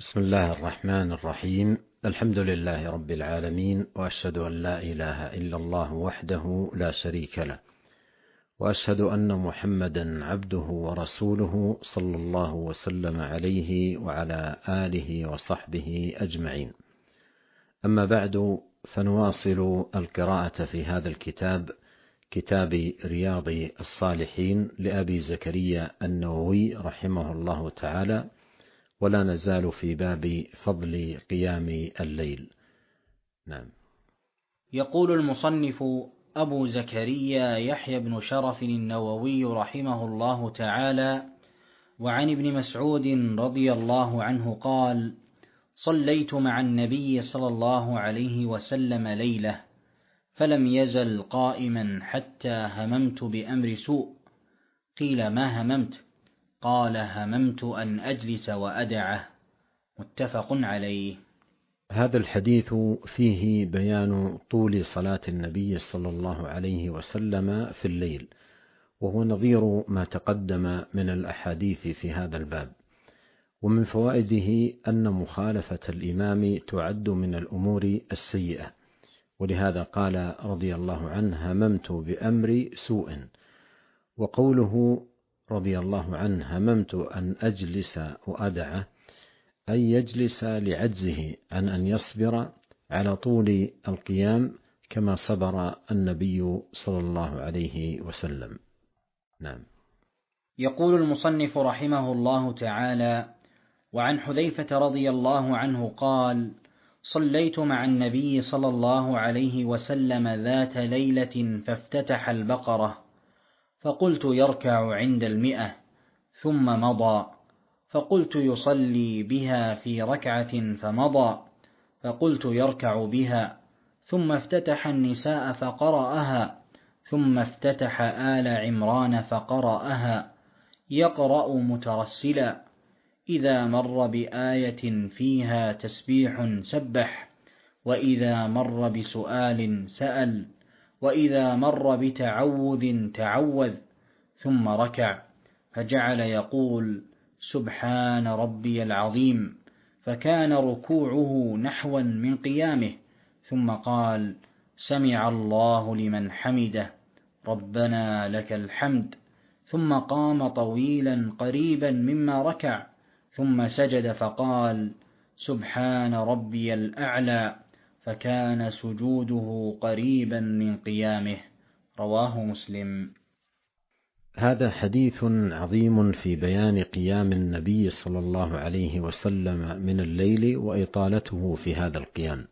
بسم الله الرحمن الرحيم. الحمد لله رب العالمين، وأشهد أن لا إله إلا الله وحده لا شريك له، وأشهد أن محمدا عبده ورسوله صلى الله وسلم عليه وعلى آله وصحبه أجمعين. أما بعد، فنواصل القراءة في هذا الكتاب، كتاب رياض الصالحين لأبي زكريا النووي رحمه الله تعالى، ولا نزال في باب فضل قيام الليل. نعم. يقول المصنف أبو زكريا يحيى بن شرف النووي رحمه الله تعالى: وعن ابن مسعود رضي الله عنه قال: صليت مع النبي صلى الله عليه وسلم ليلة، فلم يزل قائما حتى هممت بأمر سوء. قيل: ما هممت؟ قال: هممت أن أجلس وأدعه. متفق عليه. هذا الحديث فيه بيان طول صلاة النبي صلى الله عليه وسلم في الليل، وهو نظير ما تقدم من الأحاديث في هذا الباب. ومن فوائده أن مخالفة الإمام تعد من الأمور السيئة، ولهذا قال رضي الله عنه: هممت بأمر سوء. وقوله رضي الله عنه: هممت أن أجلس وأدعه، أي يجلس لعجزه عن أن يصبر على طول القيام كما صبر النبي صلى الله عليه وسلم. نعم. يقول المصنف رحمه الله تعالى: وعن حذيفة رضي الله عنه قال: صليت مع النبي صلى الله عليه وسلم ذات ليلة فافتتح البقرة، فقلت يركع عند 100، ثم مضى، فقلت يصلي بها في ركعة فمضى، فقلت يركع بها، ثم افتتح النساء فقرأها، ثم افتتح آل عمران فقرأها، يقرأ مترسلا: إذا مر بآية فيها تسبيح سبح، وإذا مر بسؤال سأل، وإذا مر بتعوذ تعوذ، ثم ركع، فجعل يقول: سبحان ربي العظيم، فكان ركوعه نحوا من قيامه، ثم قال: سمع الله لمن حمده، ربنا لك الحمد، ثم قام طويلا قريبا مما ركع، ثم سجد فقال: سبحان ربي الأعلى، فكان سجوده قريبا من قيامه. رواه مسلم. هذا حديث عظيم في بيان قيام النبي صلى الله عليه وسلم من الليل وإطالته في هذا القيام.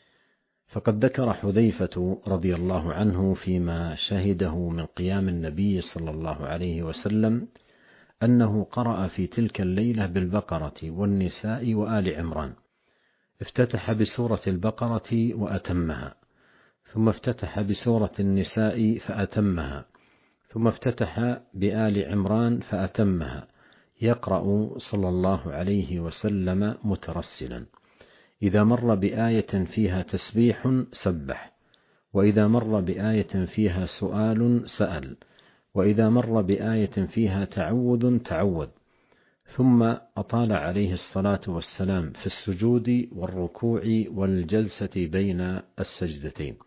فقد ذكر حذيفة رضي الله عنه فيما شهده من قيام النبي صلى الله عليه وسلم أنه قرأ في تلك الليلة بالبقرة والنساء وآل عمران. افتتح بسورة البقرة وأتمها، ثم افتتح بسورة النساء فأتمها، ثم افتتح بآل عمران فأتمها، يقرأ صلى الله عليه وسلم مترسلا: إذا مر بآية فيها تسبيح سبح، وإذا مر بآية فيها سؤال سأل، وإذا مر بآية فيها تعوذ تعوذ. ثم أطال عليه الصلاة والسلام في السجود والركوع والجلسة بين السجدتين،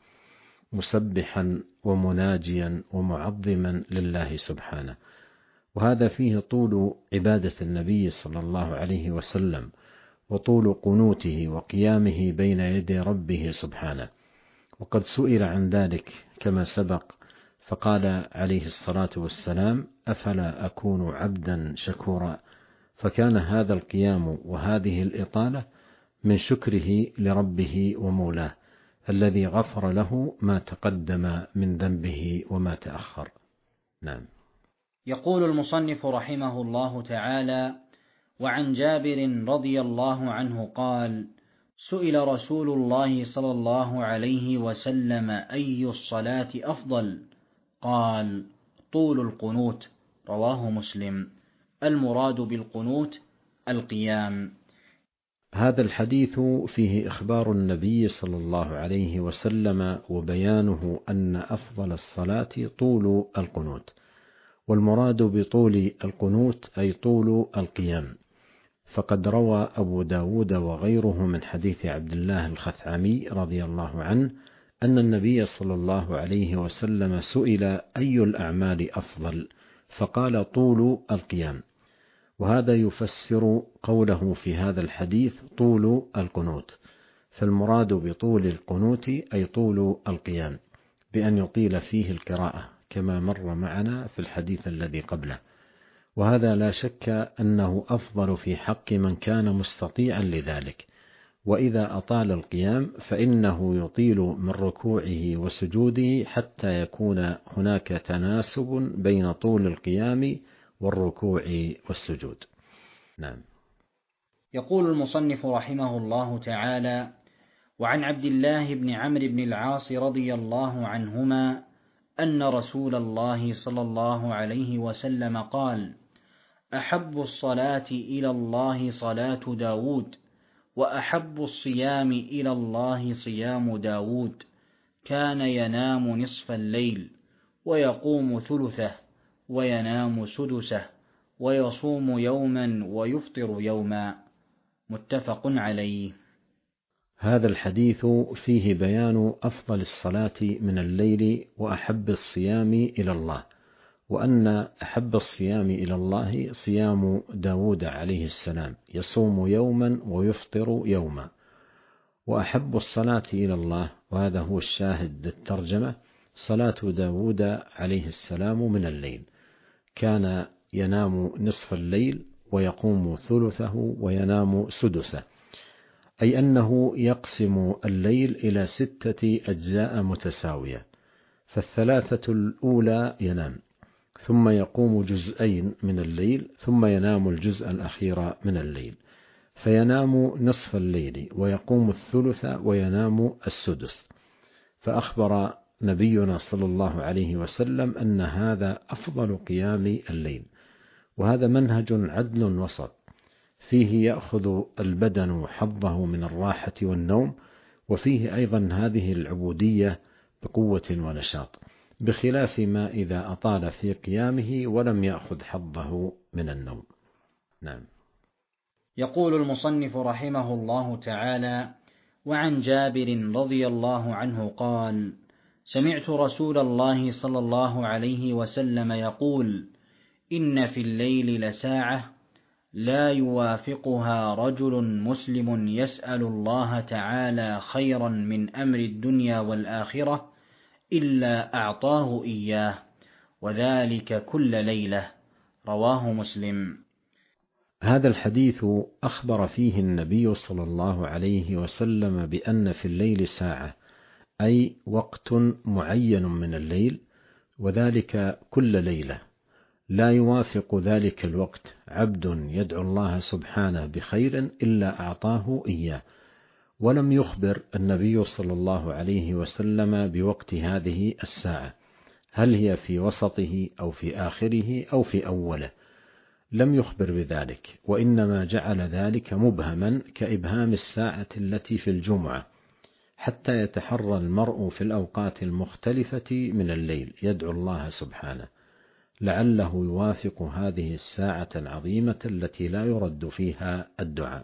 مسبحا ومناجيا ومعظما لله سبحانه. وهذا فيه طول عبادة النبي صلى الله عليه وسلم، وطول قنوته وقيامه بين يدي ربه سبحانه. وقد سئل عن ذلك كما سبق، فقال عليه الصلاة والسلام: أفلا أكون عبدا شكورا؟ فكان هذا القيام وهذه الإطالة من شكره لربه ومولاه الذي غفر له ما تقدم من ذنبه وما تأخر. نعم. يقول المصنف رحمه الله تعالى: وعن جابر رضي الله عنه قال: سئل رسول الله صلى الله عليه وسلم أي الصلاة أفضل؟ قال: طول القنوت. رواه مسلم. المراد بالقنوت القيام. هذا الحديث فيه إخبار النبي صلى الله عليه وسلم وبيانه أن أفضل الصلاة طول القنوت، والمراد بطول القنوت أي طول القيام. فقد روى أبو داود وغيره من حديث عبد الله الخثعمي رضي الله عنه أن النبي صلى الله عليه وسلم سئل أي الأعمال أفضل، فقال طول القيام، وهذا يفسر قوله في هذا الحديث طول القنوت، فالمراد بطول القنوت أي طول القيام، بأن يطيل فيه القراءة كما مر معنا في الحديث الذي قبله، وهذا لا شك أنه أفضل في حق من كان مستطيعا لذلك. وإذا أطال القيام فإنه يطيل من ركوعه وسجوده حتى يكون هناك تناسب بين طول القيام والركوع والسجود. نعم. يقول المصنف رحمه الله تعالى: وعن عبد الله بن عمرو بن العاص رضي الله عنهما أن رسول الله صلى الله عليه وسلم قال: أحب الصلاة إلى الله صلاة داود، وأحب الصيام إلى الله صيام داود، كان ينام نصف الليل ويقوم ثلثه وينام سدسه ويصوم يوما ويفطر يوما، متفق عليه. هذا الحديث فيه بيان أفضل الصلاة من الليل وأحب الصيام إلى الله، وأن أحب الصيام إلى الله صيام داود عليه السلام، يصوم يوما ويفطر يوما. وأحب الصلاة إلى الله، وهذا هو الشاهد للترجمة، صلاة داود عليه السلام من الليل، كان ينام نصف الليل ويقوم ثلثه وينام سدسه، أي أنه يقسم الليل إلى 6 أجزاء متساوية، فالثلاثة الأولى ينام، ثم يقوم جزئين من الليل، ثم ينام الجزء الأخير من الليل، فينام نصف الليل ويقوم الثلث وينام السدس. فأخبر نبينا صلى الله عليه وسلم أن هذا أفضل قيام الليل، وهذا منهج عدل وسط، فيه يأخذ البدن حظه من الراحة والنوم، وفيه أيضا هذه العبودية بقوة ونشاط، بخلاف ما إذا أطال في قيامه ولم يأخذ حظه من النوم. نعم. يقول المصنف رحمه الله تعالى: وعن جابر رضي الله عنه قال: سمعت رسول الله صلى الله عليه وسلم يقول: إن في الليل لساعة لا يوافقها رجل مسلم يسأل الله تعالى خيرا من أمر الدنيا والآخرة إلا أعطاه إياه، وذلك كل ليلة، رواه مسلم. هذا الحديث أخبر فيه النبي صلى الله عليه وسلم بأن في الليل ساعة، أي وقت معين من الليل، وذلك كل ليلة، لا يوافق ذلك الوقت عبد يدعو الله سبحانه بخير إلا أعطاه إياه. ولم يخبر النبي صلى الله عليه وسلم بوقت هذه الساعة، هل هي في وسطه أو في آخره أو في أوله، لم يخبر بذلك، وإنما جعل ذلك مبهما كإبهام الساعة التي في الجمعة، حتى يتحرى المرء في الأوقات المختلفة من الليل يدعو الله سبحانه، لعله يوافق هذه الساعة العظيمة التي لا يرد فيها الدعاء.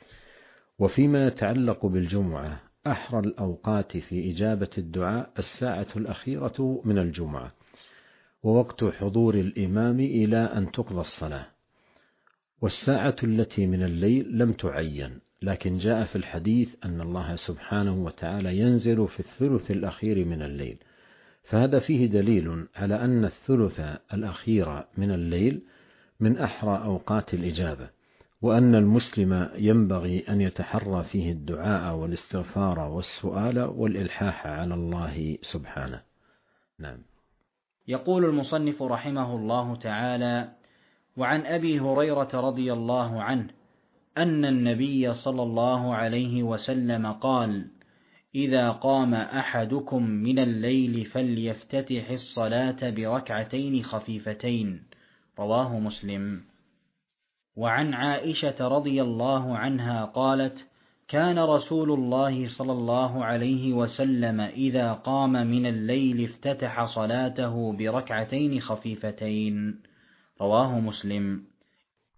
وفيما يتعلق بالجمعة، أحرى الأوقات في إجابة الدعاء الساعة الأخيرة من الجمعة، ووقت حضور الإمام إلى أن تقضى الصلاة. والساعة التي من الليل لم تعين، لكن جاء في الحديث أن الله سبحانه وتعالى ينزل في الثلث الأخير من الليل، فهذا فيه دليل على أن الثلث الأخير من الليل من أحرى أوقات الإجابة، وأن المسلم ينبغي أن يتحرى فيه الدعاء والاستغفار والسؤال والإلحاح على الله سبحانه. نعم. يقول المصنف رحمه الله تعالى: وعن أبي هريرة رضي الله عنه أن النبي صلى الله عليه وسلم قال: إذا قام أحدكم من الليل فليفتتح الصلاة بركعتين خفيفتين، رواه مسلم. وعن عائشة رضي الله عنها قالت: كان رسول الله صلى الله عليه وسلم إذا قام من الليل افتتح صلاته بركعتين خفيفتين، رواه مسلم.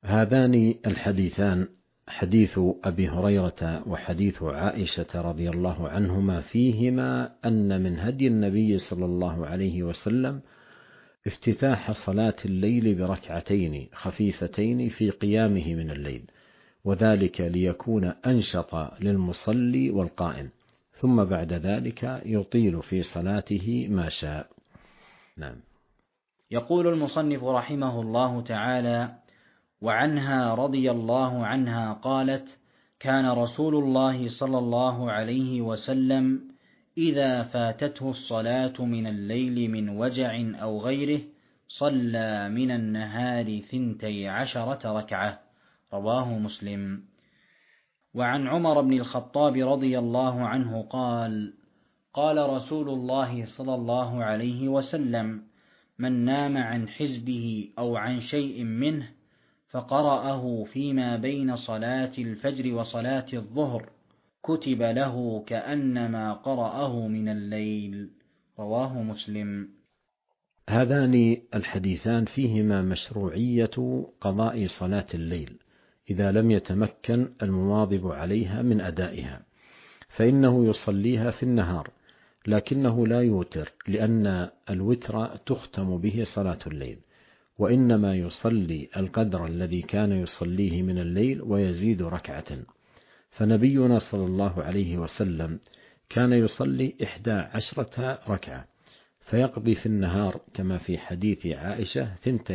هذان الحديثان، حديث أبي هريرة وحديث عائشة رضي الله عنهما، فيهما أن من هدي النبي صلى الله عليه وسلم افتتاح صلاة الليل بركعتين خفيفتين في قيامه من الليل، وذلك ليكون أنشط للمصلي والقائم، ثم بعد ذلك يطيل في صلاته ما شاء. نعم. يقول المصنف رحمه الله تعالى: وعنها رضي الله عنها قالت: كان رسول الله صلى الله عليه وسلم إذا فاتته الصلاة من الليل من وجع أو غيره صلى من النهار 12 ركعة، رواه مسلم. وعن عمر بن الخطاب رضي الله عنه قال: قال رسول الله صلى الله عليه وسلم: من نام عن حزبه أو عن شيء منه فقرأه فيما بين صلاة الفجر وصلاة الظهر كتب له كأنما قرأه من الليل، رواه مسلم. هذان الحديثان فيهما مشروعية قضاء صلاة الليل إذا لم يتمكن المواظب عليها من أدائها، فإنه يصليها في النهار، لكنه لا يوتر، لأن الوتر تختم به صلاة الليل، وإنما يصلي القدر الذي كان يصليه من الليل ويزيد ركعة. فنبينا صلى الله عليه وسلم كان يصلي 11 ركعة، فيقضي في النهار كما في حديث عائشة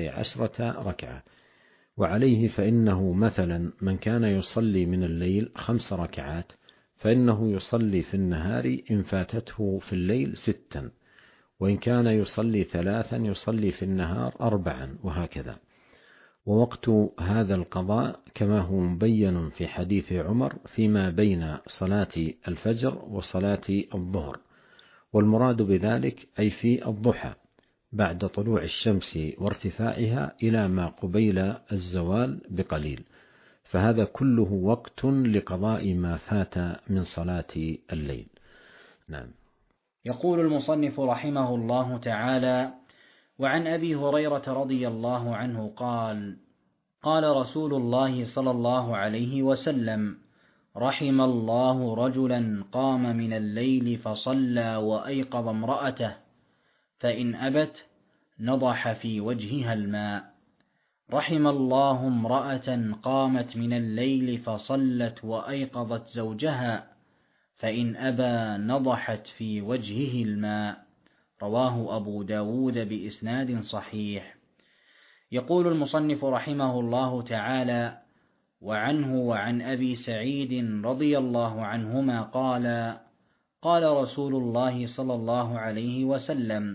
12 ركعة. وعليه فإنه مثلا من كان يصلي من الليل 5 ركعات، فإنه يصلي في النهار إن فاتته في الليل 6، وإن كان يصلي 3 يصلي في النهار 4، وهكذا. ووقت هذا القضاء كما هو مبين في حديث عمر فيما بين صلاة الفجر وصلاة الظهر، والمراد بذلك أي في الضحى بعد طلوع الشمس وارتفاعها إلى ما قبيل الزوال بقليل، فهذا كله وقت لقضاء ما فات من صلاة الليل. نعم. يقول المصنف رحمه الله تعالى: وعن أبي هريرة رضي الله عنه قال: قال رسول الله صلى الله عليه وسلم: رحم الله رجلا قام من الليل فصلى وأيقظ امرأته، فإن أبت نضح في وجهها الماء. رحم الله امرأة قامت من الليل فصلت وأيقظت زوجها، فإن أبى نضحت في وجهه الماء، رواه أبو داود بإسناد صحيح. يقول المصنف رحمه الله تعالى: وعنه وعن أبي سعيد رضي الله عنهما قال: قال رسول الله صلى الله عليه وسلم: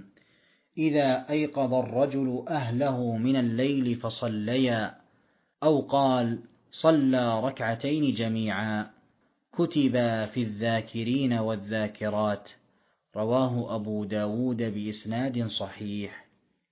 إذا أيقظ الرجل أهله من الليل فصليا، أو قال صلى ركعتين جميعا، كتبا في الذاكرين والذاكرات، رواه أبو داود بإسناد صحيح.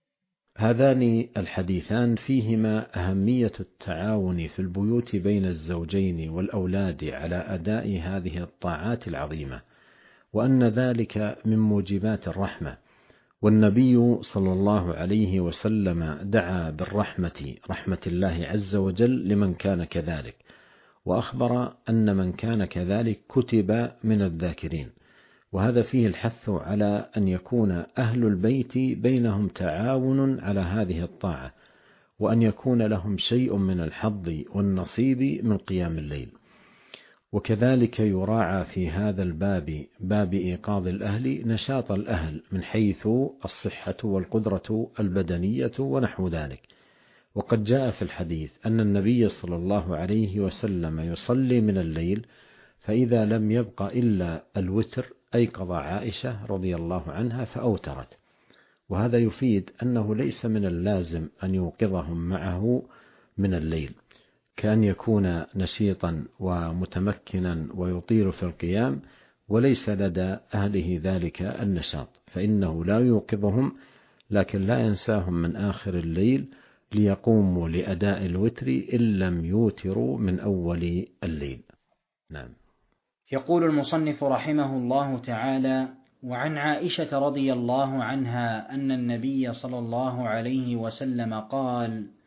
هذان الحديثان فيهما أهمية التعاون في البيوت بين الزوجين والأولاد على أداء هذه الطاعات العظيمة، وأن ذلك من موجبات الرحمة. والنبي صلى الله عليه وسلم دعا بالرحمة، رحمة الله عز وجل، لمن كان كذلك، وأخبر أن من كان كذلك كتب من الذاكرين. وهذا فيه الحث على أن يكون أهل البيت بينهم تعاون على هذه الطاعة، وأن يكون لهم شيء من الحظ والنصيب من قيام الليل. وكذلك يراعى في هذا الباب، باب إيقاظ الأهل، نشاط الأهل من حيث الصحة والقدرة البدنية ونحو ذلك. وقد جاء في الحديث أن النبي صلى الله عليه وسلم يصلي من الليل، فإذا لم يبق إلا الوتر أيقظ عائشة رضي الله عنها فأوترت. وهذا يفيد أنه ليس من اللازم أن يوقظهم معه من الليل، كان يكون نشيطا ومتمكنا ويطير في القيام، وليس لدى أهله ذلك النشاط، فإنه لا يوقظهم، لكن لا ينساهم من آخر الليل ليقوموا لأداء الوتر إن لم يوتروا من أول الليل. نعم. يقول المصنف رحمه الله تعالى: وعن عائشة رضي الله عنها أن النبي صلى الله عليه وسلم قال: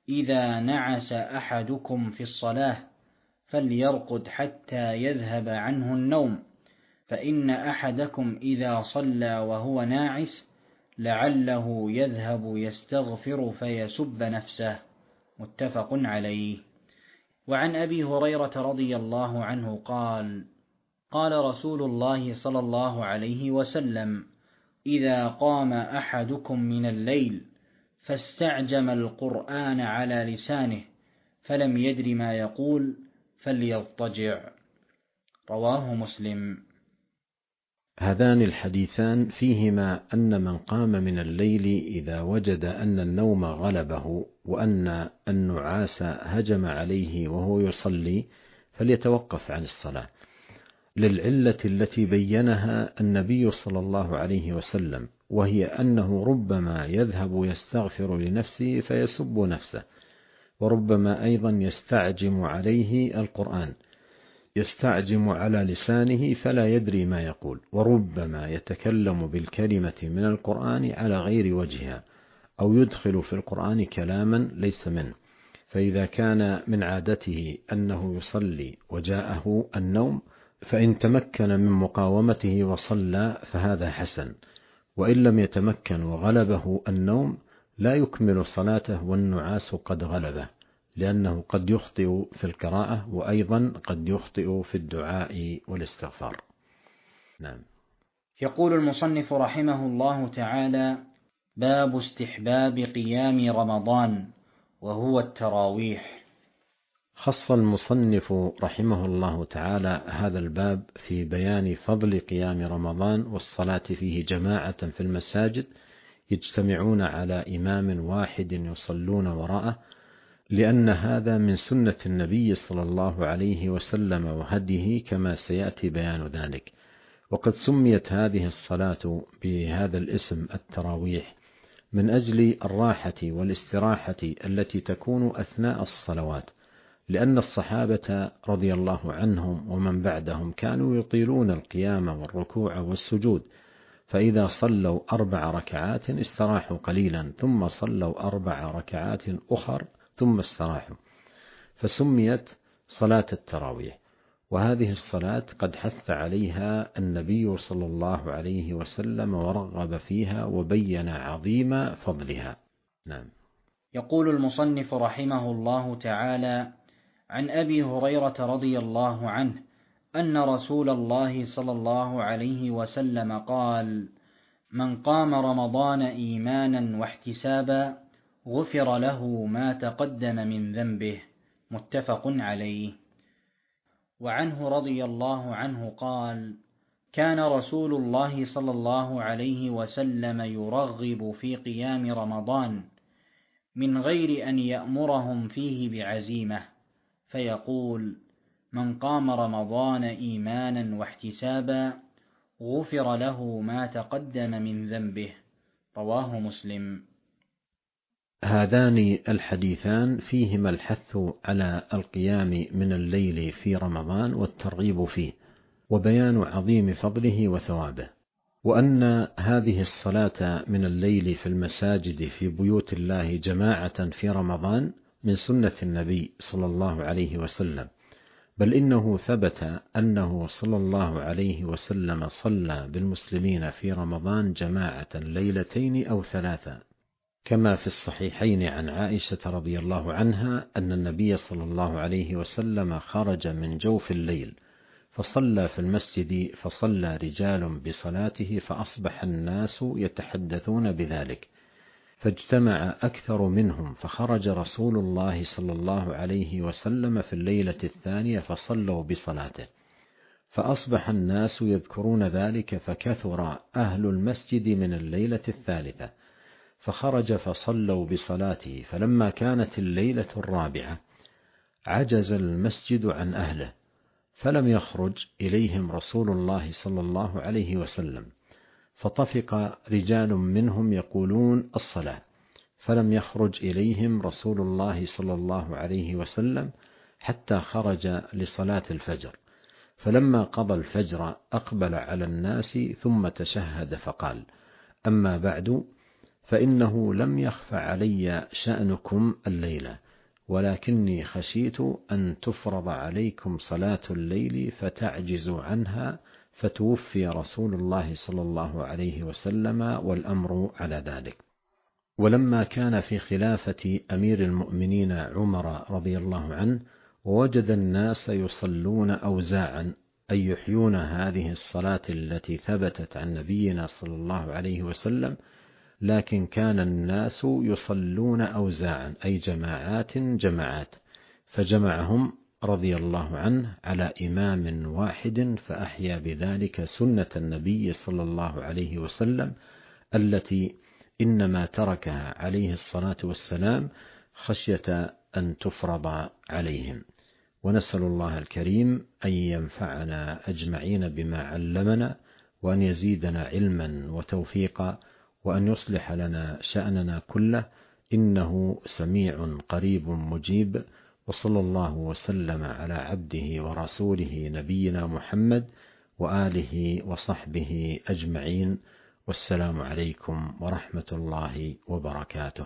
إذا نعس أحدكم في الصلاة فليرقد حتى يذهب عنه النوم، فإن أحدكم إذا صلى وهو ناعس لعله يذهب يستغفر فيسب نفسه. متفق عليه. وعن أبي هريرة رضي الله عنه قال: قال رسول الله صلى الله عليه وسلم: إذا قام أحدكم من الليل فاستعجم القرآن على لسانه فلم يدر ما يقول فليضطجع. رواه مسلم. هذان الحديثان فيهما أن من قام من الليل إذا وجد أن النوم غلبه وأن النعاس هجم عليه وهو يصلي فليتوقف عن الصلاة، للعلة التي بينها النبي صلى الله عليه وسلم، وهي أنه ربما يذهب يستغفر لنفسه فيسب نفسه، وربما أيضا يستعجم عليه القرآن، يستعجم على لسانه فلا يدري ما يقول، وربما يتكلم بالكلمة من القرآن على غير وجهها، أو يدخل في القرآن كلاما ليس منه. فإذا كان من عادته أنه يصلي وجاءه النوم فإن تمكن من مقاومته وصلى فهذا حسن، وإن لم يتمكن وغلبه النوم لا يكمل صلاته والنعاس قد غلبه، لأنه قد يخطئ في القراءة وأيضا قد يخطئ في الدعاء والاستغفار. نعم. يقول المصنف رحمه الله تعالى: باب استحباب قيام رمضان وهو التراويح. خص المصنف رحمه الله تعالى هذا الباب في بيان فضل قيام رمضان والصلاة فيه جماعة في المساجد يجتمعون على إمام واحد يصلون وراءه، لأن هذا من سنة النبي صلى الله عليه وسلم وهديه كما سيأتي بيان ذلك. وقد سميت هذه الصلاة بهذا الاسم التراويح من أجل الراحة والاستراحة التي تكون أثناء الصلوات، لأن الصحابة رضي الله عنهم ومن بعدهم كانوا يطيلون القيام والركوع والسجود، فإذا صلوا 4 ركعات استراحوا قليلا ثم صلوا 4 ركعات أخر ثم استراحوا، فسميت صلاة التراويح. وهذه الصلاة قد حث عليها النبي صلى الله عليه وسلم ورغب فيها وبين عظيم فضلها. نعم. يقول المصنف رحمه الله تعالى: عن أبي هريرة رضي الله عنه أن رسول الله صلى الله عليه وسلم قال: من قام رمضان إيمانا واحتسابا غفر له ما تقدم من ذنبه. متفق عليه. وعنه رضي الله عنه قال: كان رسول الله صلى الله عليه وسلم يرغب في قيام رمضان من غير أن يأمرهم فيه بعزيمة، فيقول: من قام رمضان إيمانا واحتسابا غفر له ما تقدم من ذنبه. رواه مسلم. هذان الحديثان فيهما الحث على القيام من الليل في رمضان والترغيب فيه، وبيان عظيم فضله وثوابه، وأن هذه الصلاة من الليل في المساجد في بيوت الله جماعة في رمضان من سنة النبي صلى الله عليه وسلم، بل إنه ثبت أنه صلى الله عليه وسلم صلى بالمسلمين في رمضان جماعة ليلتين أو 3، كما في الصحيحين عن عائشة رضي الله عنها أن النبي صلى الله عليه وسلم خرج من جوف الليل فصلى في المسجد، فصلى رجال بصلاته فأصبح الناس يتحدثون بذلك، فاجتمع أكثر منهم، فخرج رسول الله صلى الله عليه وسلم في الليلة الثانية فصلوا بصلاته، فأصبح الناس يذكرون ذلك، فكثر أهل المسجد من الليلة الثالثة، فخرج فصلوا بصلاته، فلما كانت الليلة الرابعة عجز المسجد عن أهله، فلم يخرج إليهم رسول الله صلى الله عليه وسلم، فطفق رجال منهم يقولون الصلاة، فلم يخرج إليهم رسول الله صلى الله عليه وسلم حتى خرج لصلاة الفجر، فلما قضى الفجر أقبل على الناس ثم تشهد فقال: أما بعد، فإنه لم يخف علي شأنكم الليلة، ولكني خشيت أن تفرض عليكم صلاة الليل فتعجزوا عنها فتوفي رسول الله صلى الله عليه وسلم والأمر على ذلك. ولما كان في خلافة أمير المؤمنين عمر رضي الله عنه ووجد الناس يصلون أوزاعا أي يحيون هذه الصلاة التي ثبتت عن نبينا صلى الله عليه وسلم، لكن كان الناس يصلون أوزاعا أي جماعات، فجمعهم رضي الله عنه على إمام واحد فأحيا بذلك سنة النبي صلى الله عليه وسلم التي إنما تركها عليه الصلاة والسلام خشية أن تفرض عليهم. ونسأل الله الكريم أن ينفعنا أجمعين بما علمنا، وأن يزيدنا علما وتوفيقا، وأن يصلح لنا شأننا كله، إنه سميع قريب مجيب. وصلى الله وسلم على عبده ورسوله نبينا محمد وآله وصحبه أجمعين، والسلام عليكم ورحمة الله وبركاته.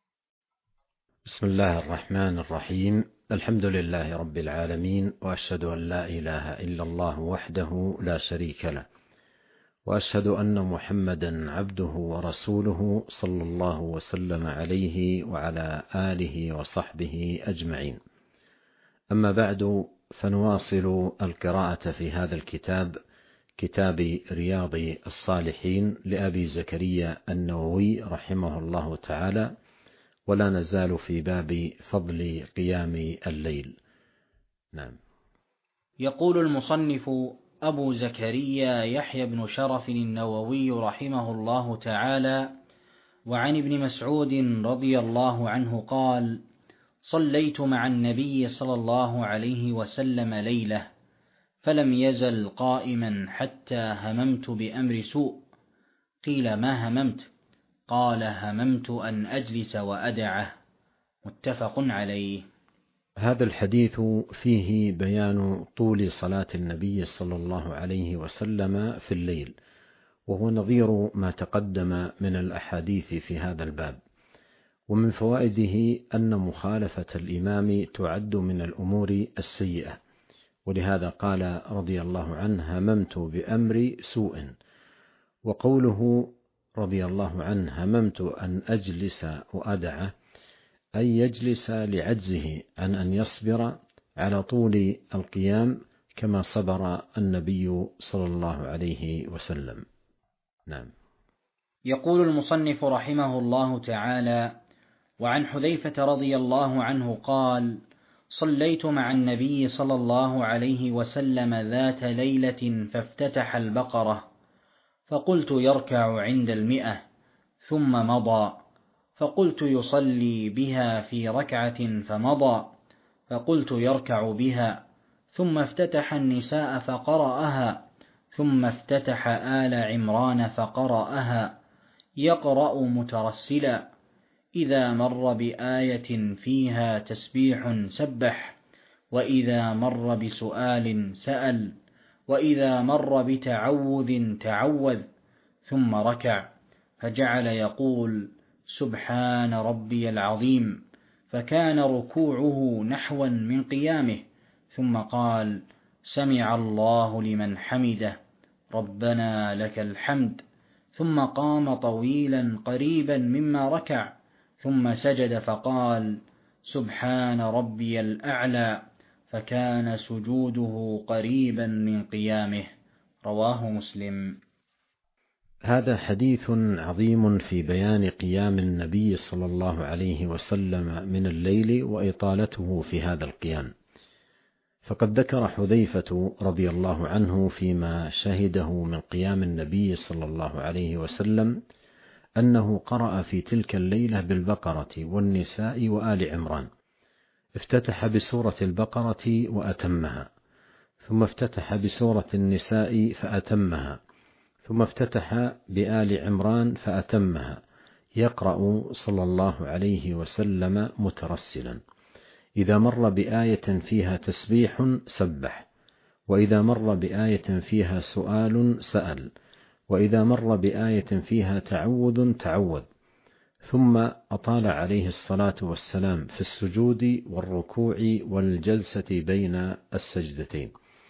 بسم الله الرحمن الرحيم. الحمد لله رب العالمين، وأشهد أن لا إله إلا الله وحده لا شريك له، وأشهد أن محمدا عبده ورسوله صلى الله وسلم عليه وعلى آله وصحبه أجمعين. أما بعد، فنواصل القراءة في هذا الكتاب، كتاب رياض الصالحين لأبي زكريا النووي رحمه الله تعالى، ولا نزال في باب فضل قيام الليل. نعم. يقول المصنف أبو زكريا يحيى بن شرف النووي رحمه الله تعالى: وعن ابن مسعود رضي الله عنه قال: صليت مع النبي صلى الله عليه وسلم ليلة فلم يزل قائما حتى هممت بأمر سوء. قيل: ما هممت؟ قال: هممت أن أجلس وأدعه. متفق عليه. هذا الحديث فيه بيان طول صلاة النبي صلى الله عليه وسلم في الليل، وهو نظير ما تقدم من الأحاديث في هذا الباب. ومن فوائده أن مخالفة الإمام تعد من الأمور السيئة، ولهذا قال رضي الله عنه: هممت بأمر سوء. وقوله رضي الله عنه: هممت أن أجلس وأدعه، أي يجلس لعجزه عن أن يصبر على طول القيام كما صبر النبي صلى الله عليه وسلم. نعم. يقول المصنف رحمه الله تعالى: وعن حذيفة رضي الله عنه قال: صليت مع النبي صلى الله عليه وسلم ذات ليلة فافتتح البقرة، فقلت يركع عند 100 ثم مضى، فقلت يصلي بها في ركعة فمضى، فقلت يركع بها، ثم افتتح النساء فقرأها، ثم افتتح آل عمران فقرأها، يقرأ مترسلا: إذا مر بآية فيها تسبيح سبح، وإذا مر بسؤال سأل، وإذا مر بتعوذ تعوذ، ثم ركع فجعل يقول: سبحان ربي العظيم، فكان ركوعه نحوا من قيامه، ثم قال: سمع الله لمن حمده، ربنا لك الحمد، ثم قام طويلا قريبا مما ركع، ثم سجد فقال: سبحان ربي الأعلى، فكان سجوده قريبا من قيامه. رواه مسلم. هذا حديث عظيم في بيان قيام النبي صلى الله عليه وسلم من الليل وإطالته في هذا القيام. فقد ذكر حذيفة رضي الله عنه فيما شهده من قيام النبي صلى الله عليه وسلم أنه قرأ في تلك الليلة بالبقرة والنساء وآل عمران، افتتح بسورة البقرة وأتمها، ثم افتتح بسورة النساء فأتمها، ثم افتتح بآل عمران فأتمها، يقرأ صلى الله عليه وسلم مترسلا: إذا مر بآية فيها تسبيح سبح، وإذا مر بآية فيها سؤال سأل، وإذا مر بآية فيها تعوذ تعوذ، ثم أطال عليه الصلاة والسلام في السجود والركوع والجلسة بين السجدتين،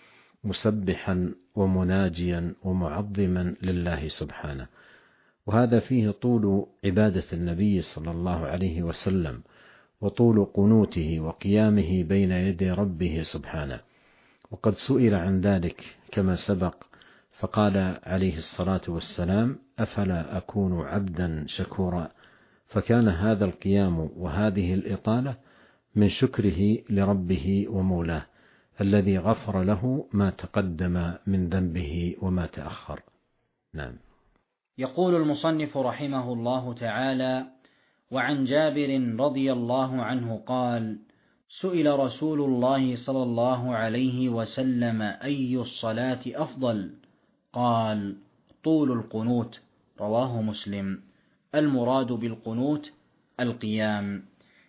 مسبحا ومناجيا ومعظما لله سبحانه، وهذا فيه طول عبادة النبي صلى الله عليه وسلم، وطول قنوته وقيامه بين يدي ربه سبحانه. وقد سئل عن ذلك كما سبق فقال عليه الصلاة والسلام: أفلا أكون عبدا شكورا؟ فكان هذا القيام وهذه الإطالة من شكره لربه ومولاه الذي غفر له ما تقدم من ذنبه وما تأخر. نعم. يقول المصنف رحمه الله تعالى: وعن جابر رضي الله عنه قال: سئل رسول الله صلى الله عليه وسلم أي الصلاة أفضل؟ قال: طول القنوت. رواه مسلم. المراد بالقنوت القيام.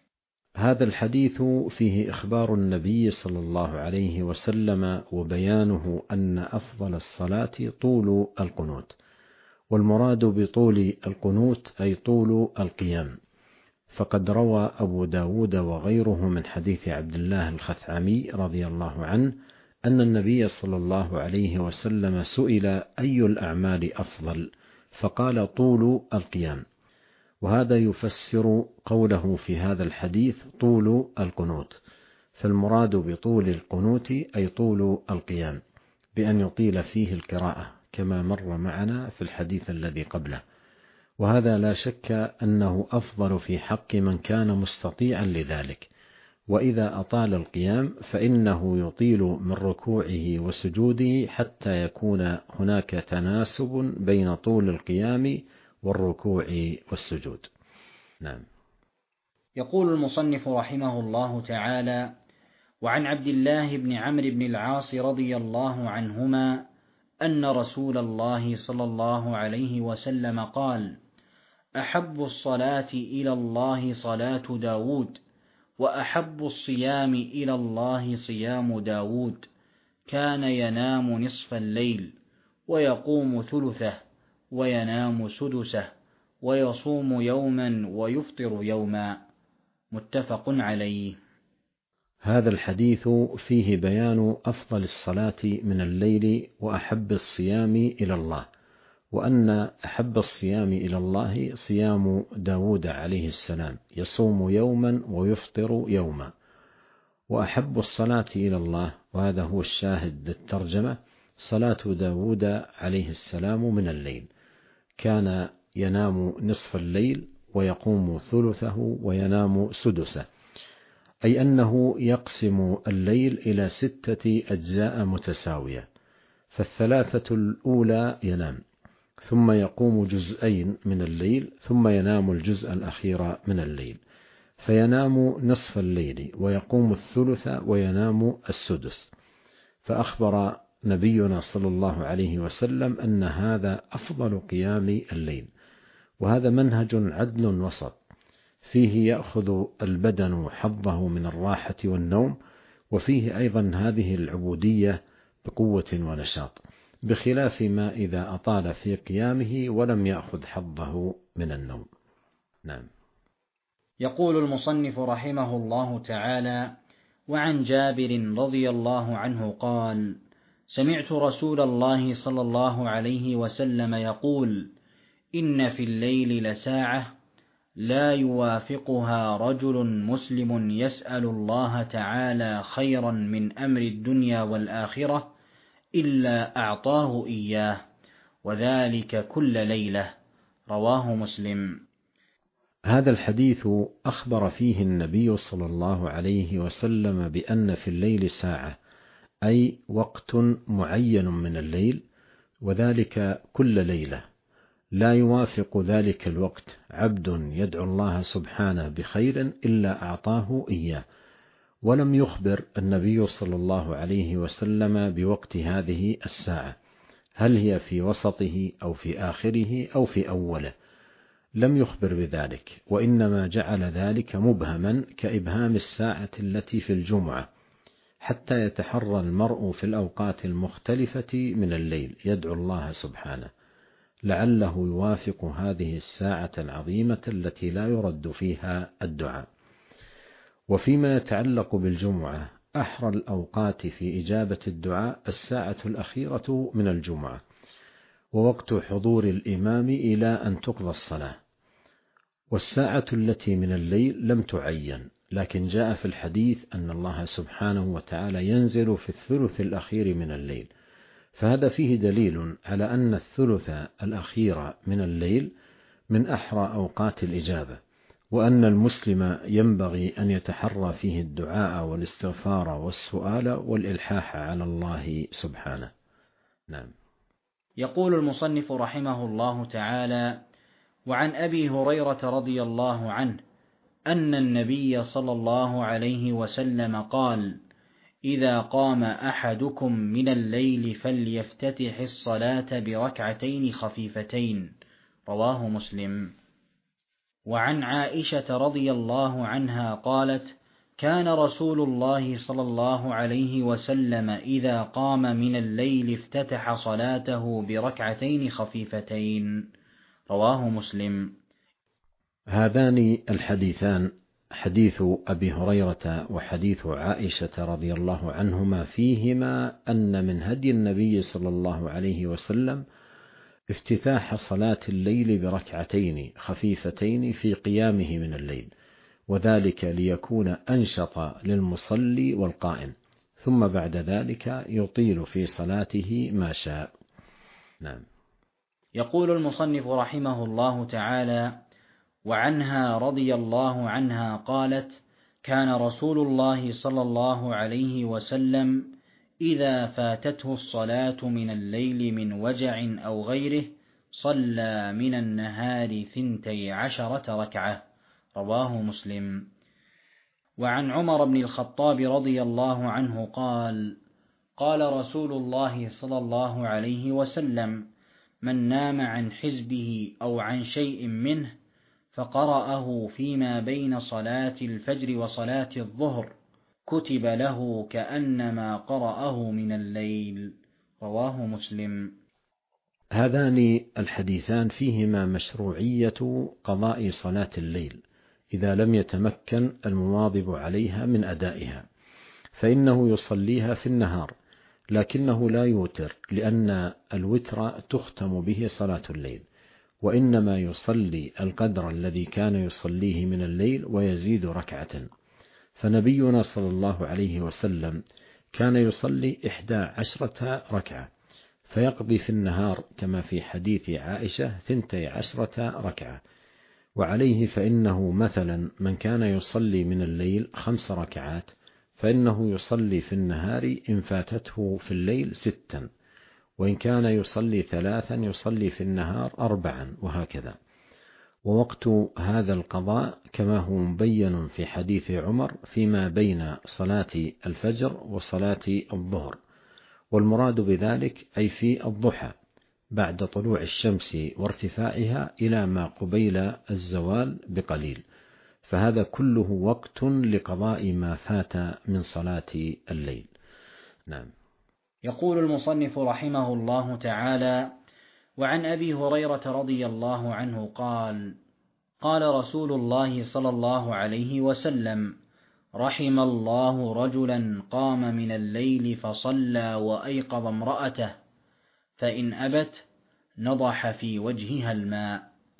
هذا الحديث فيه إخبار النبي صلى الله عليه وسلم وبيانه أن أفضل الصلاة طول القنوت، والمراد بطول القنوت أي طول القيام. فقد روى أبو داود وغيره من حديث عبد الله الخثعمي رضي الله عنه أن النبي صلى الله عليه وسلم سئل أي الأعمال أفضل؟ فقال: طول القيام. وهذا يفسر قوله في هذا الحديث طول القنوت، فالمراد بطول القنوت أي طول القيام، بأن يطيل فيه القراءة كما مر معنا في الحديث الذي قبله. وهذا لا شك أنه أفضل في حق من كان مستطيعا لذلك. وإذا أطال القيام فإنه يطيل من ركوعه وسجوده حتى يكون هناك تناسب بين طول القيام والركوع والسجود. نعم. يقول المصنف رحمه الله تعالى: وعن عبد الله بن عمرو بن العاص رضي الله عنهما أن رسول الله صلى الله عليه وسلم قال: أحب الصلاة إلى الله صلاة داود، وأحب الصيام إلى الله صيام داود، كان ينام نصف الليل ويقوم ثلثه وينام سدسه ويصوم يوما ويفطر يوما. متفق عليه. هذا الحديث فيه بيان أفضل الصلاة من الليل وأحب الصيام إلى الله، وأن أحب الصيام إلى الله صيام داود عليه السلام، يصوم يوما ويفطر يوما. وأحب الصلاة إلى الله، وهذا هو الشاهد للترجمة، صلاة داود عليه السلام من الليل، كان ينام نصف الليل ويقوم ثلثه وينام سدسه، أي أنه يقسم الليل إلى 6 أجزاء متساوية، فالثلاثة الأولى ينام، ثم يقوم جزئين من الليل، ثم ينام الجزء الأخير من الليل، فينام نصف الليل ويقوم الثلث وينام السدس. فأخبر نبينا صلى الله عليه وسلم أن هذا أفضل قيام الليل، وهذا منهج عدل وسط، فيه يأخذ البدن حظه من الراحة والنوم، وفيه أيضا هذه العبودية بقوة ونشاط، بخلاف ما إذا أطال في قيامه ولم يأخذ حظه من النوم. نعم. يقول المصنف رحمه الله تعالى: وعن جابر رضي الله عنه قال: سمعت رسول الله صلى الله عليه وسلم يقول: إن في الليل لساعة لا يوافقها رجل مسلم يسأل الله تعالى خيرا من أمر الدنيا والآخرة إلا أعطاه إياه، وذلك كل ليلة. رواه مسلم. هذا الحديث أخبر فيه النبي صلى الله عليه وسلم بأن في الليل ساعة، أي وقت معين من الليل، وذلك كل ليلة، لا يوافق ذلك الوقت عبد يدعو الله سبحانه بخير إلا أعطاه إياه. ولم يخبر النبي صلى الله عليه وسلم بوقت هذه الساعة، هل هي في وسطه أو في آخره أو في أوله، لم يخبر بذلك، وإنما جعل ذلك مبهما كإبهام الساعة التي في الجمعة، حتى يتحرى المرء في الأوقات المختلفة من الليل يدعو الله سبحانه، لعله يوافق هذه الساعة العظيمة التي لا يرد فيها الدعاء. وفيما يتعلق بالجمعة، أحرى الأوقات في إجابة الدعاء الساعة الأخيرة من الجمعة، ووقت حضور الإمام إلى أن تقضى الصلاة. والساعة التي من الليل لم تعين، لكن جاء في الحديث أن الله سبحانه وتعالى ينزل في الثلث الأخير من الليل، فهذا فيه دليل على أن الثلث الأخير من الليل من أحرى أوقات الإجابة، وأن المسلم ينبغي أن يتحرى فيه الدعاء والاستغفار والسؤال والإلحاح على الله سبحانه. نعم. يقول المصنف رحمه الله تعالى: وعن أبي هريرة رضي الله عنه أن النبي صلى الله عليه وسلم قال: إذا قام أحدكم من الليل فليفتتح الصلاة بركعتين خفيفتين. رواه مسلم. وعن عائشة رضي الله عنها قالت: كان رسول الله صلى الله عليه وسلم إذا قام من الليل افتتح صلاته بركعتين خفيفتين. رواه مسلم. هذان الحديثان، حديث أبي هريرة وحديث عائشة رضي الله عنهما، فيهما أن من هدي النبي صلى الله عليه وسلم افتتاح صلاة الليل بركعتين خفيفتين في قيامه من الليل، وذلك ليكون أنشط للمصلي والقائم، ثم بعد ذلك يطيل في صلاته ما شاء. نعم. يقول المصنف رحمه الله تعالى: وعنها رضي الله عنها قالت: كان رسول الله صلى الله عليه وسلم إذا فاتته الصلاة من الليل من وجع أو غيره صلى من النهار 12 ركعة. رواه مسلم. وعن عمر بن الخطاب رضي الله عنه قال: قال رسول الله صلى الله عليه وسلم: من نام عن حزبه أو عن شيء منه فقرأه فيما بين صلاة الفجر وصلاة الظهر كتب له كأنما قرأه من الليل. رواه مسلم. هذان الحديثان فيهما مشروعية قضاء صلاة الليل إذا لم يتمكن المواظب عليها من أدائها، فإنه يصليها في النهار، لكنه لا يوتر، لأن الوتر تختم به صلاة الليل، وإنما يصلي القدر الذي كان يصليه من الليل ويزيد ركعة. فنبينا صلى الله عليه وسلم كان يصلي 11 ركعة، فيقضي في النهار كما في حديث عائشة 12 ركعة. وعليه فإنه مثلا من كان يصلي من الليل 5 ركعات، فإنه يصلي في النهار إن فاتته في الليل 6، وإن كان يصلي 3 يصلي في النهار 4، وهكذا. ووقت هذا القضاء كما هو مبين في حديث عمر فيما بين صلاة الفجر وصلاة الظهر، والمراد بذلك أي في الضحى بعد طلوع الشمس وارتفاعها إلى ما قبيل الزوال بقليل، فهذا كله وقت لقضاء ما فات من صلاة الليل. نعم. يقول المصنف رحمه الله تعالى: وعن أبي هريرة رضي الله عنه قال: قال رسول الله صلى الله عليه وسلم: رحم الله رجلا قام من الليل فصلى وأيقظ امرأته، فإن أبت نضح في وجهها الماء.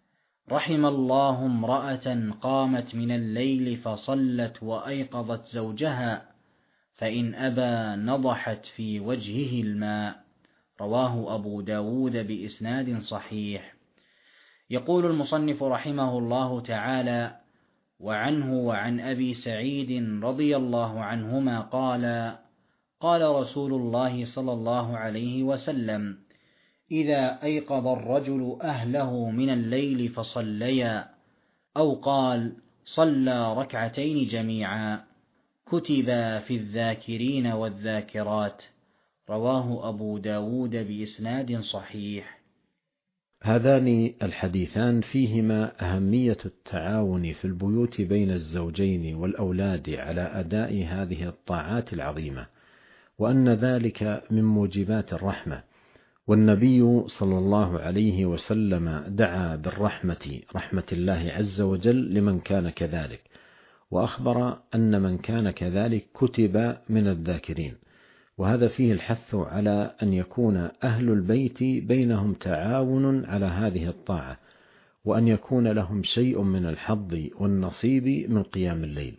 رحم الله امرأة قامت من الليل فصلت وأيقظت زوجها، فإن أبى نضحت في وجهه الماء. رواه أبو داود بإسناد صحيح. يقول المصنف رحمه الله تعالى: وعنه وعن أبي سعيد رضي الله عنهما قال: قال رسول الله صلى الله عليه وسلم: إذا أيقظ الرجل أهله من الليل فصليا، أو قال صلى ركعتين جميعا، كتبا في الذاكرين والذاكرات. رواه أبو داود بإسناد صحيح. هذان الحديثان فيهما أهمية التعاون في البيوت بين الزوجين والأولاد على أداء هذه الطاعات العظيمة، وأن ذلك من موجبات الرحمة، والنبي صلى الله عليه وسلم دعا بالرحمة، رحمة الله عز وجل، لمن كان كذلك، وأخبر أن من كان كذلك كتب من الذاكرين. وهذا فيه الحث على أن يكون أهل البيت بينهم تعاون على هذه الطاعة، وأن يكون لهم شيء من الحظ والنصيب من قيام الليل.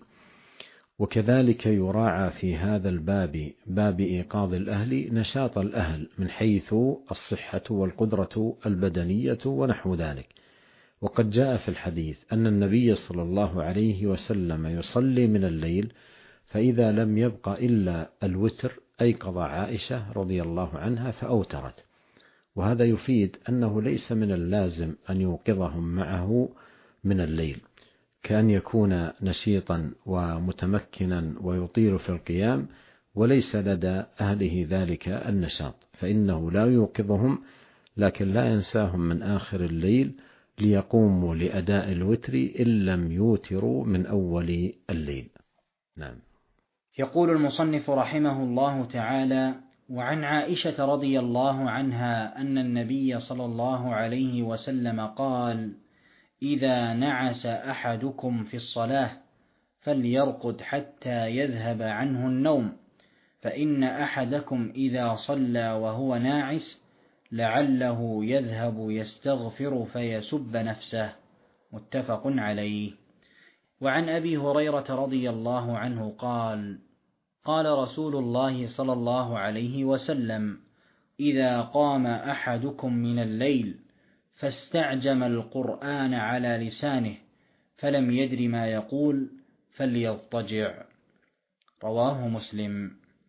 وكذلك يراعى في هذا الباب، باب إيقاظ الأهل، نشاط الأهل من حيث الصحة والقدرة البدنية ونحو ذلك. وقد جاء في الحديث أن النبي صلى الله عليه وسلم يصلي من الليل، فإذا لم يبق إلا الوتر أيقظ عائشة رضي الله عنها فأوترت. وهذا يفيد أنه ليس من اللازم أن يوقظهم معه من الليل، كان يكون نشيطا ومتمكنا ويطيل في القيام، وليس لدى أهله ذلك النشاط، فإنه لا يوقظهم، لكن لا ينساهم من آخر الليل ليقوموا لأداء الوتر إن لم يوتروا من أول الليل. نعم. يقول المصنف رحمه الله تعالى: وعن عائشة رضي الله عنها أن النبي صلى الله عليه وسلم قال: إذا نعس أحدكم في الصلاة فليرقد حتى يذهب عنه النوم، فإن أحدكم إذا صلى وهو ناعس لعله يذهب يستغفر فيسب نفسه. متفق عليه. وعن أبي هريرة رضي الله عنه قال: قال رسول الله صلى الله عليه وسلم: إذا قام أحدكم من الليل فاستعجم القرآن على لسانه فلم يدر ما يقول فليضطجع. رواه مسلم.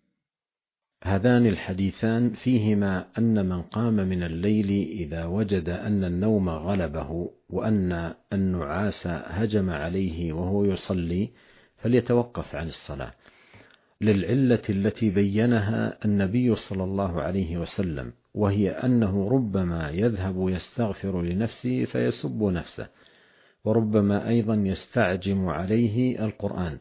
هذان الحديثان فيهما أن من قام من الليل إذا وجد أن النوم غلبه وأن النعاس هجم عليه وهو يصلي فليتوقف عن الصلاة، للعلة التي بينها النبي صلى الله عليه وسلم، وهي أنه ربما يذهب يستغفر لنفسه فيسب نفسه، وربما أيضا يستعجم عليه القرآن،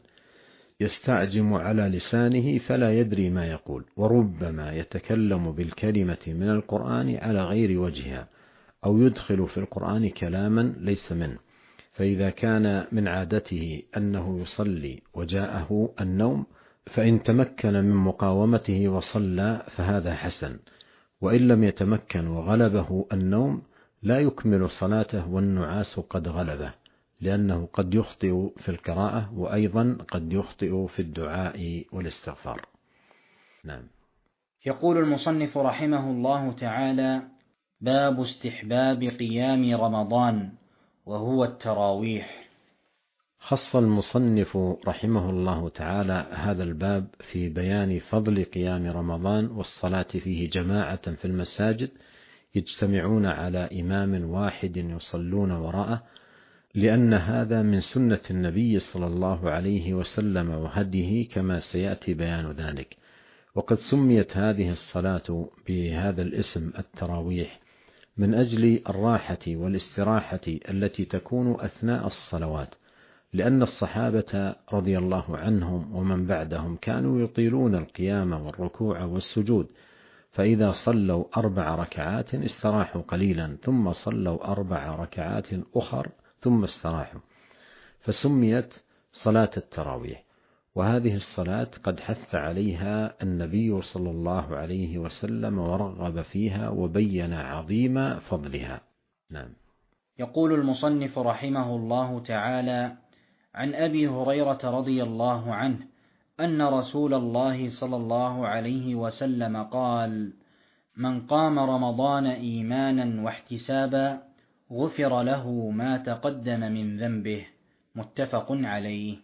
يستعجم على لسانه فلا يدري ما يقول، وربما يتكلم بالكلمة من القرآن على غير وجهها، أو يدخل في القرآن كلاما ليس منه. فإذا كان من عادته أنه يصلي وجاءه النوم، فإن تمكن من مقاومته وصلى فهذا حسن، وإن لم يتمكن وغلبه النوم لا يكمل صلاته والنعاس قد غلبه، لأنه قد يخطئ في القراءة، وأيضا قد يخطئ في الدعاء والاستغفار. نعم. يقول المصنف رحمه الله تعالى: باب استحباب قيام رمضان وهو التراويح. خص المصنف رحمه الله تعالى هذا الباب في بيان فضل قيام رمضان والصلاة فيه جماعة في المساجد يجتمعون على إمام واحد يصلون وراءه، لأن هذا من سنة النبي صلى الله عليه وسلم وهديه كما سيأتي بيان ذلك. وقد سميت هذه الصلاة بهذا الاسم التراويح من أجل الراحة والاستراحة التي تكون أثناء الصلوات، لأن الصحابة رضي الله عنهم ومن بعدهم كانوا يطيلون القيام والركوع والسجود، فإذا صلوا 4 ركعات استراحوا قليلا، ثم صلوا 4 ركعات أخر ثم استراحوا، فسميت صلاة التراويح. وهذه الصلاة قد حث عليها النبي صلى الله عليه وسلم ورغب فيها وبين عظيم فضلها. نعم. يقول المصنف رحمه الله تعالى: عن أبي هريرة رضي الله عنه أن رسول الله صلى الله عليه وسلم قال: من قام رمضان إيمانا واحتسابا غفر له ما تقدم من ذنبه. متفق عليه.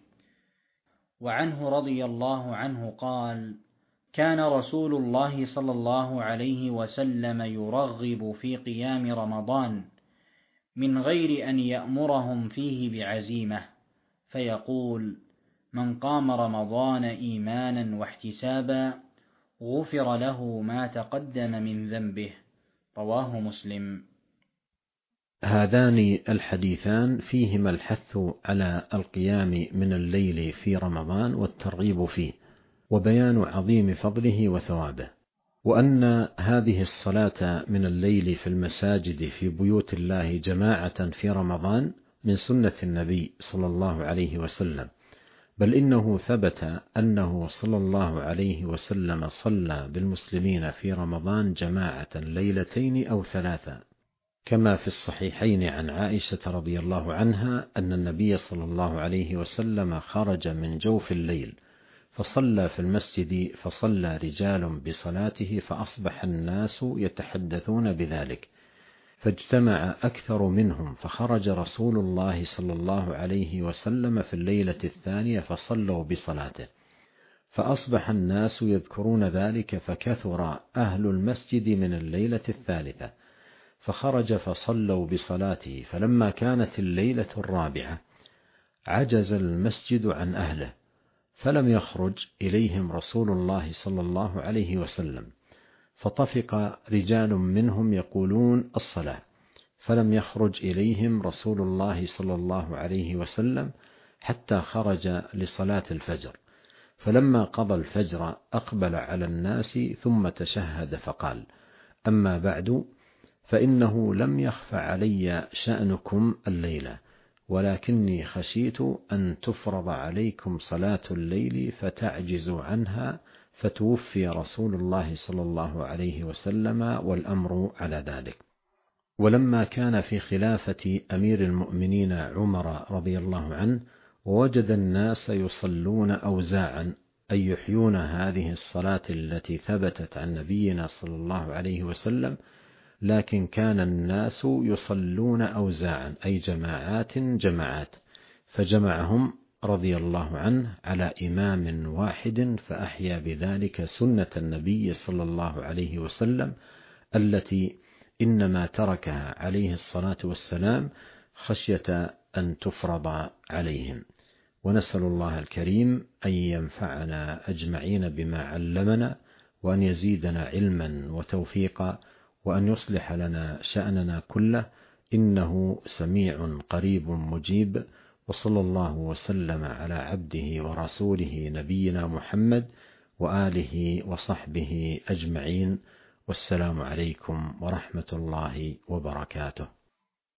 وعنه رضي الله عنه قال: كان رسول الله صلى الله عليه وسلم يرغب في قيام رمضان من غير أن يأمرهم فيه بعزيمة، فيقول: من قام رمضان إيمانا واحتسابا غفر له ما تقدم من ذنبه. رواه مسلم. هذان الحديثان فيهما الحث على القيام من الليل في رمضان والترغيب فيه، وبيان عظيم فضله وثوابه. وأن هذه الصلاة من الليل في المساجد في بيوت الله جماعة في رمضان من سنة النبي صلى الله عليه وسلم، بل إنه ثبت أنه صلى الله عليه وسلم صلى بالمسلمين في رمضان جماعة ليلتين أو ثلاثة، كما في الصحيحين عن عائشة رضي الله عنها أن النبي صلى الله عليه وسلم خرج من جوف الليل فصلى في المسجد، فصلى رجال بصلاته فأصبح الناس يتحدثون بذلك، فاجتمع أكثر منهم، فخرج رسول الله صلى الله عليه وسلم في الليلة الثانية فصلوا بصلاته، فأصبح الناس يذكرون ذلك، فكثر أهل المسجد من الليلة الثالثة، فخرج فصلوا بصلاته، فلما كانت الليلة الرابعة عجز المسجد عن أهله، فلم يخرج إليهم رسول الله صلى الله عليه وسلم، فطفق رجال منهم يقولون الصلاة، فلم يخرج إليهم رسول الله صلى الله عليه وسلم حتى خرج لصلاة الفجر، فلما قضى الفجر أقبل على الناس ثم تشهد فقال: أما بعد، فإنه لم يخف علي شأنكم الليلة، ولكني خشيت أن تفرض عليكم صلاة الليل فتعجزوا عنها، فتوفي رسول الله صلى الله عليه وسلم والأمر على ذلك. ولما كان في خلافة أمير المؤمنين عمر رضي الله عنه، ووجد الناس يصلون أوزاعا أي يحيون هذه الصلاة التي ثبتت عن نبينا صلى الله عليه وسلم، لكن كان الناس يصلون أوزاعا أي جماعات، فجمعهم رضي الله عنه على إمام واحد، فأحيا بذلك سنة النبي صلى الله عليه وسلم التي إنما تركها عليه الصلاة والسلام خشية أن تفرض عليهم. ونسأل الله الكريم أن ينفعنا أجمعين بما علمنا، وأن يزيدنا علما وتوفيقا، وأن يصلح لنا شأننا كله، إنه سميع قريب مجيب. وصلى الله وسلم على عبده ورسوله نبينا محمد وآله وصحبه أجمعين، والسلام عليكم ورحمة الله وبركاته.